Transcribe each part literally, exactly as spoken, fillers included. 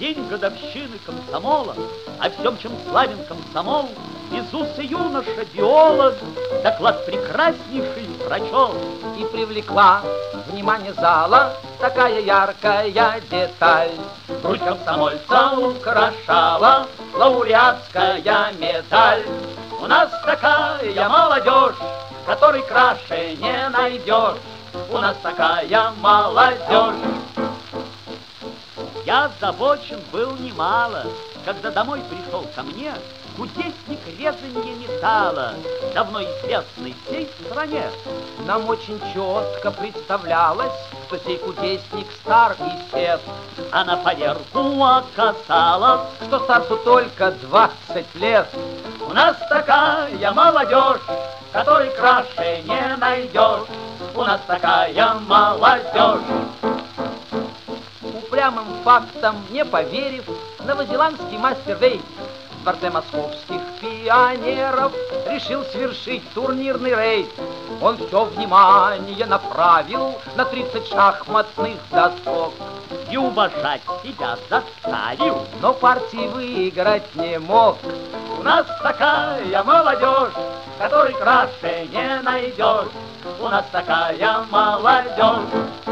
день годовщины комсомола, о всем, чем славен комсомол, из уст юноша биолог доклад прекраснейший прочел. И привлекла внимание зала такая яркая деталь. Грудь комсомольца украшала лауреатская медаль. У нас такая молодежь, которой краше не найдешь. У нас такая молодежь. Я озабочен был немало, когда домой пришел ко мне кудесник резанье металла, давно известный всей стране. Нам очень четко представлялось, что сей кудесник стар и сед, а на поверку оказалось, что старцу только двадцать лет. У нас такая молодежь, которой краше не найдешь. У нас такая молодежь. Упрямым фактом не поверив, новозеландский мастер Вейт в дворце московских пионеров решил свершить турнирный рейд. Он все внимание направил на тридцать шахматных досок и уважать себя заставил, но партии выиграть не мог. У нас такая молодежь, которой краше не найдешь. У нас такая молодежь.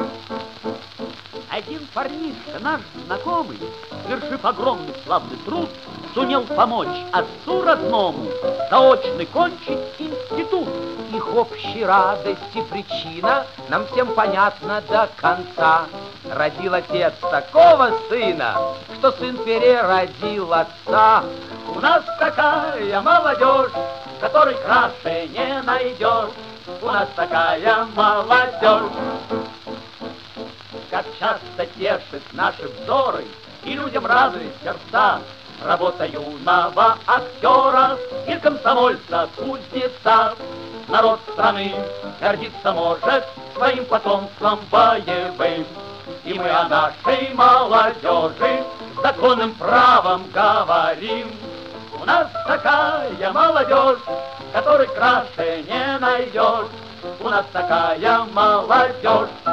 Один парнишка, наш знакомый, совершив огромный славный труд, сумел помочь отцу родному заочный кончить институт. Их общей радости причина нам всем понятна до конца. Родил отец такого сына, что сын переродил отца. У нас такая молодежь, которой краше не найдешь. У нас такая молодежь. Как часто тешит наши взоры и людям радует сердца работа юного актера и комсомольца-кузнеца. Народ страны гордиться может своим потомством боевым. И мы о нашей молодежи с законным правом говорим. У нас такая молодежь, которой краше не найдешь. У нас такая молодежь.